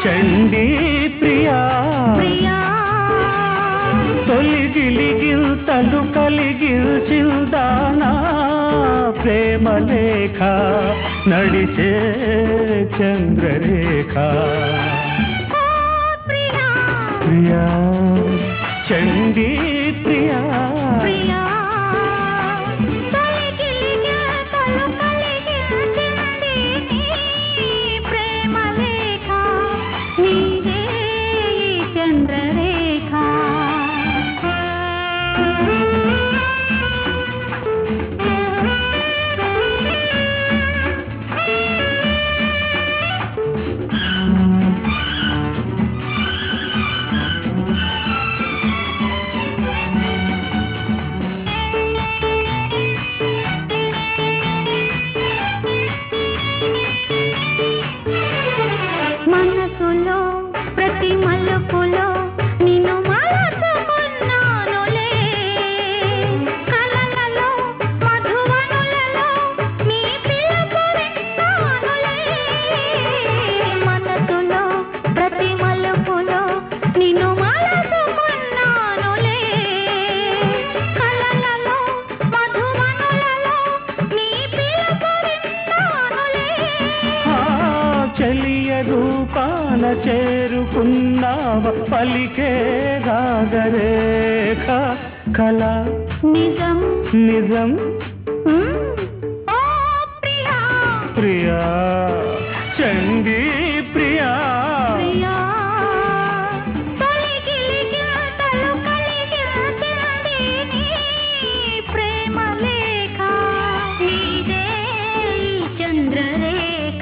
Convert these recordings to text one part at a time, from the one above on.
చండీ ప్రియా తొలిగిలిగిల్తలు కలిగిల్చిందానా ప్రేమలేఖ నడిచే చంద్రరేఖ ప్రియా చండీ ప్రియా మనసులో ప్రతి మలుపులో నిన్ను మరచుకున్నానులే కలలలో మధువనులలో నీ పిలుపు విన్నానులే మనసులో ప్రతి మలుపులో నిన్ను మరచుకున్నానులే కలలలో మధువనులలో నీ పిలుపు విన్నానులే చెలియ రూపాన చేరుకున్నావ పలికే రాగరేఖ కళ నిజం నిజం ఓ ప్రియా ప్రియా చండీ ప్రియా తొలిగిలిగిల్తలు కలిగిల్చింది నీ ప్రేమలేఖ నీదే ఈ చంద్రరేఖ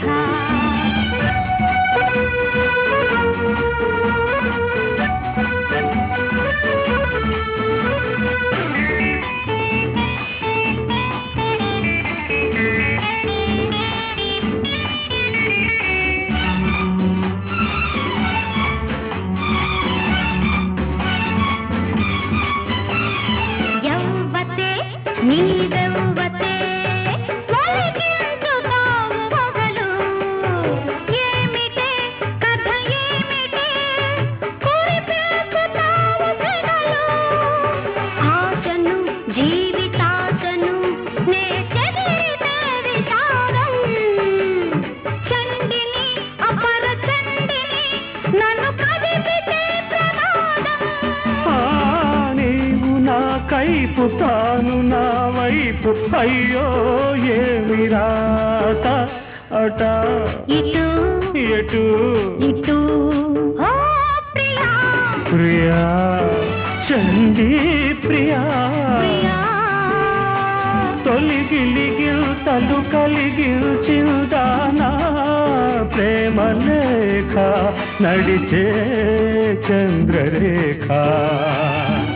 యవ్వతే నీదవ్వతే ఒలికించుతావు మొగలు ఏమిటే కథ ఏమిటే కురిపేసుతావు సెగలు ఆశను జీవితాశను నే చెదిరితే విచారం చండిని అపర చండిని నన్ను కదిపితే ప్రమాదం నీవు నా కైపు తాను నా వైపు అయ్యో ఏమి రాత అట ఇటు ఎటు ఇటు ఓ ప్రియా ప్రియా చండీ ప్రియా తొలిగిలిగిల్తలు కలిగిల్చిందానా ప్రేమలేఖ నడిచే చంద్రరేఖ